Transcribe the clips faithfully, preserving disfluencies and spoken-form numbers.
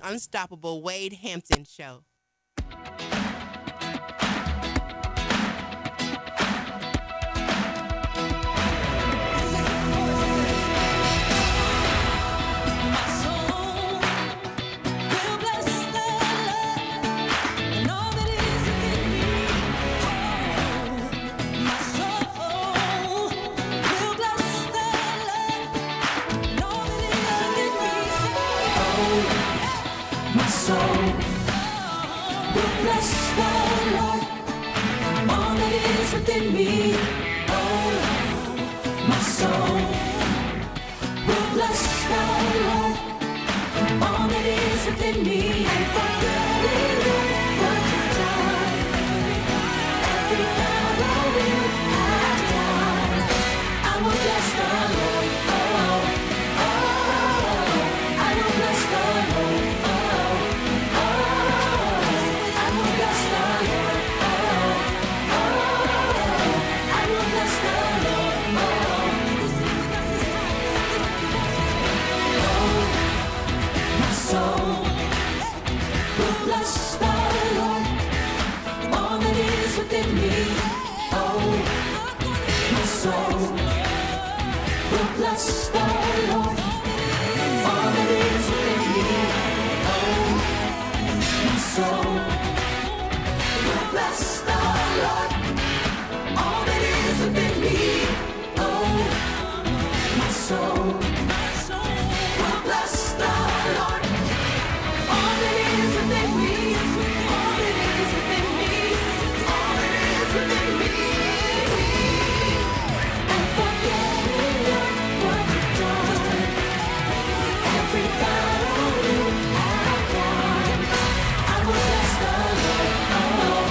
unstoppable Wade Hampton Show. My soul will bless the Lord, all that is within me. Oh, my soul will bless the Lord, all that is within me. And forgetting what you've done, every battle will have done. I will bless the Lord. Oh, oh, I will bless the Lord. Soul will bless the Lord, all that is within me. Oh, my soul will bless the Lord, all that is within me. Oh, my soul will bless the Lord, all that is within me. Oh, my soul will bless the Lord. All that is within me, all that is within me, all that is within me. And forgetting what you've done, every battle you have won, I will bless the Lord. Oh,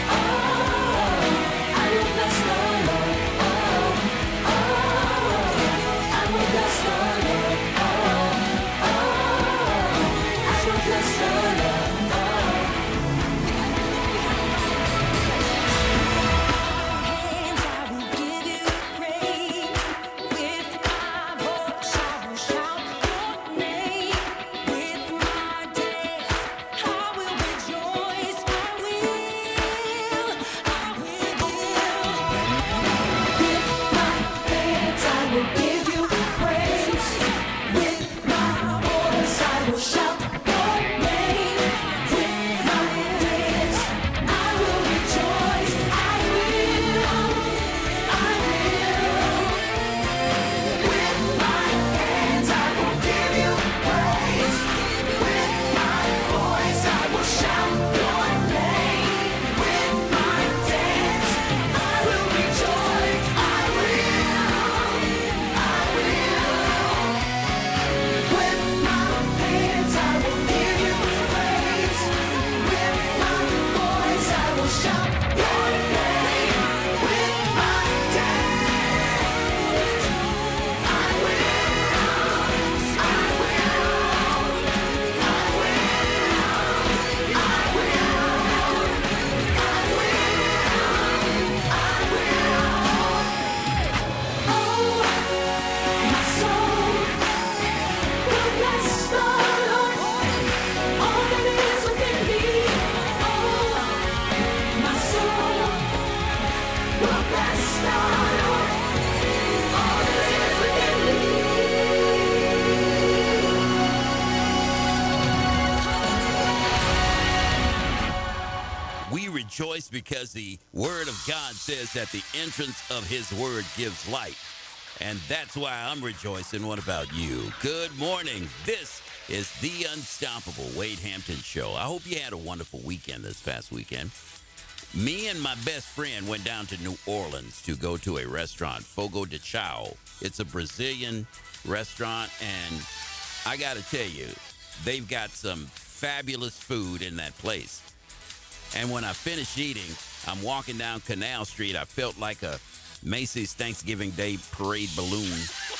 oh, I will bless the Lord. Oh, oh, I will bless the Lord. Oh, oh, I will bless the Lord. Hands, I will give you praise. With my voice, I will shout your name. With my dance, I will rejoice. I will, I will. With my hands, I will give you praise. With my voice, I will shout your name. With my dance, I will rejoice. I will, I will. With my hands, I will give you praise. With my voice, I will shout your name. With my dance, I will rejoice. I will, I will. With my hands, I will give you praise. With my voice, I will shout your name. With my dance, I will, I will, I will, I will, I will. Oh, my soul will bless the Lord, all that is within me. Oh, my soul will bless the Lord, all that is within me. We rejoice because the word of God says that the entrance of his word gives light. And that's why I'm rejoicing. What about you? Good morning. This is the Unstoppable Wade Hampton Show. I hope you had a wonderful weekend this past weekend. Me and my best friend went down to New Orleans to go to a restaurant, Fogo de Chao. It's a Brazilian restaurant, and I got to tell you, they've got some fabulous food in that place. And when I finished eating, I'm walking down Canal Street. I felt like a Macy's Thanksgiving Day parade balloon.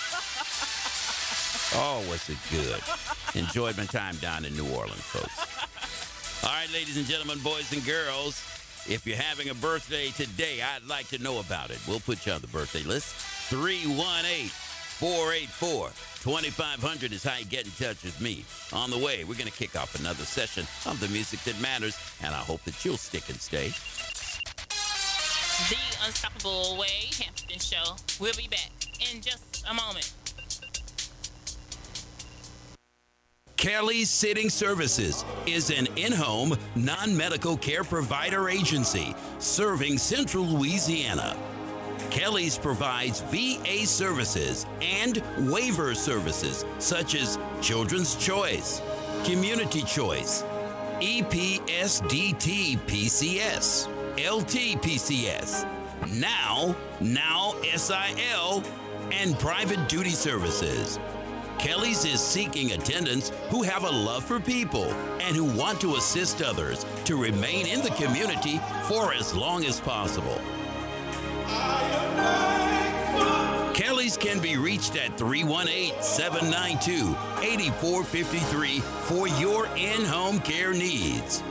Oh, was it good. Enjoyed my time down in New Orleans, folks. All right, ladies and gentlemen, boys and girls, if you're having a birthday today, I'd like to know about it. We'll put you on the birthday list. three one eight, four eight four, two five zero zero is how you get in touch with me. On the way, we're going to kick off another session of the music that matters, and I hope that you'll stick and stay. The Unstoppable Wade Hampton Show. We'll be back in just a moment. Kelly's Sitting Services is an in-home, non-medical care provider agency serving Central Louisiana. Kelly's provides V A services and waiver services such as Children's Choice, Community Choice, E P S D T P C S, L T P C S, Now, Now S I L, and Private Duty Services. Kelly's is seeking attendants who have a love for people and who want to assist others to remain in the community for as long as possible. Kelly's can be reached at three one eight, seven nine two, eight four five three for your in-home care needs.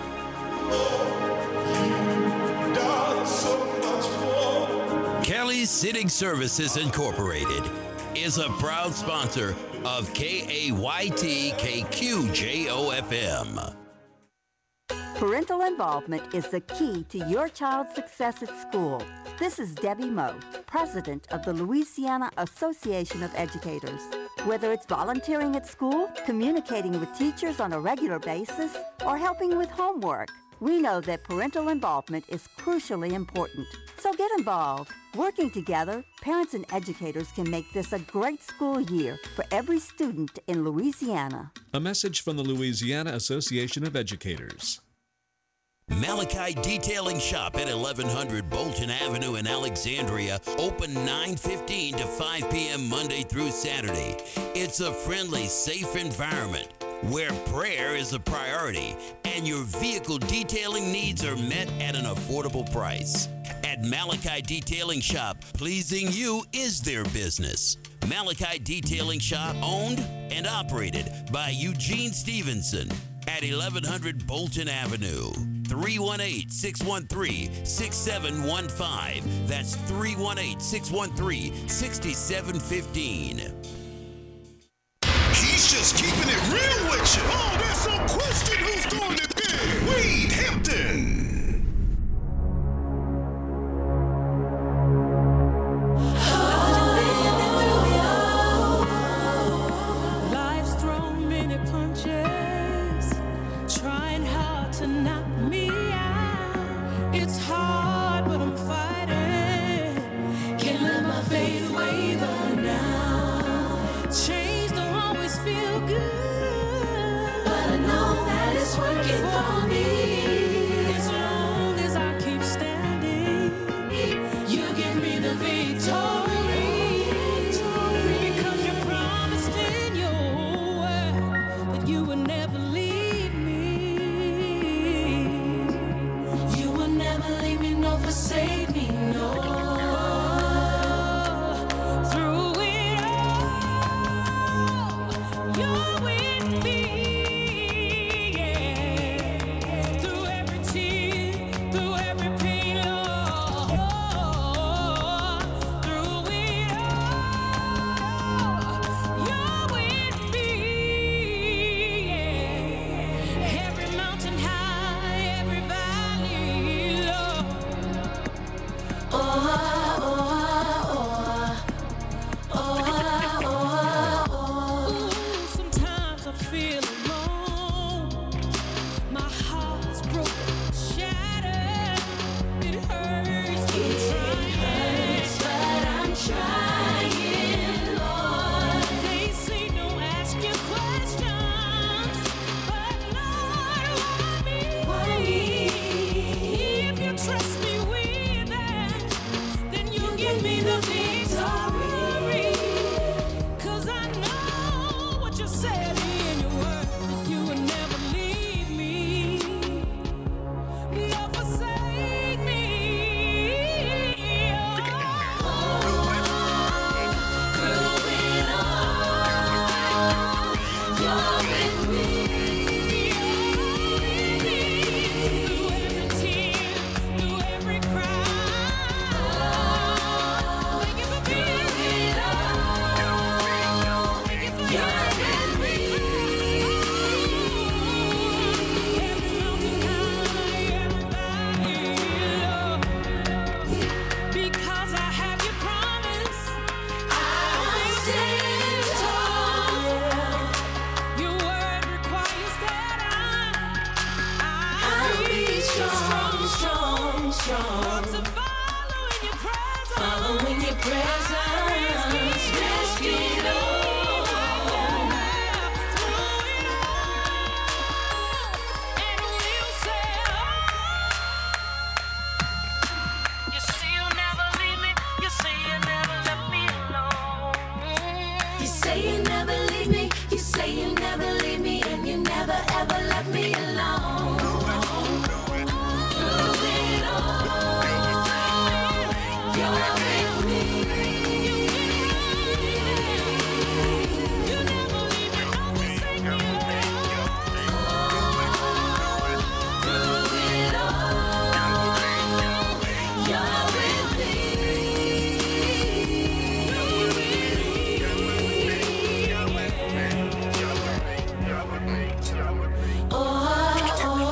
Kelly's Sitting Services Incorporated is a proud sponsor of K A Y T K Q J O F M. Parental involvement is the key to your child's success at school. This is Debbie Moe, president of the Louisiana Association of Educators. Whether it's volunteering at school, communicating with teachers on a regular basis, or helping with homework, we know that parental involvement is crucially important. So get involved. Working together, parents and educators can make this a great school year for every student in Louisiana. A message from the Louisiana Association of Educators. Malachi Detailing Shop at eleven hundred Bolton Avenue in Alexandria, open nine fifteen to five p.m. Monday through Saturday. It's a friendly, safe environment where prayer is a priority and your vehicle detailing needs are met at an affordable price. At Malachi Detailing Shop, pleasing you is their business. Malachi Detailing Shop, owned and operated by Eugene Stevenson at eleven hundred Bolton Avenue. three one eight, six one three, six seven one five. That's three one eight, six one three, six seven one five. He's just keeping it real with you. Oh, there's no question who's doing it big. Wade Hampton. Life's thrown many punches, trying hard to knock me out. It's hard, but I'm fighting. Can't let my faith waver now. Change don't always feel good, but I know that it's working for me. As long as I keep standing, you give me the victory. Because you promised in your word that you would never leave me. You will never leave me nor forsake me, no. Through it all, you're with me, yeah. strong. Want to follow in your presence. Follow in your presence.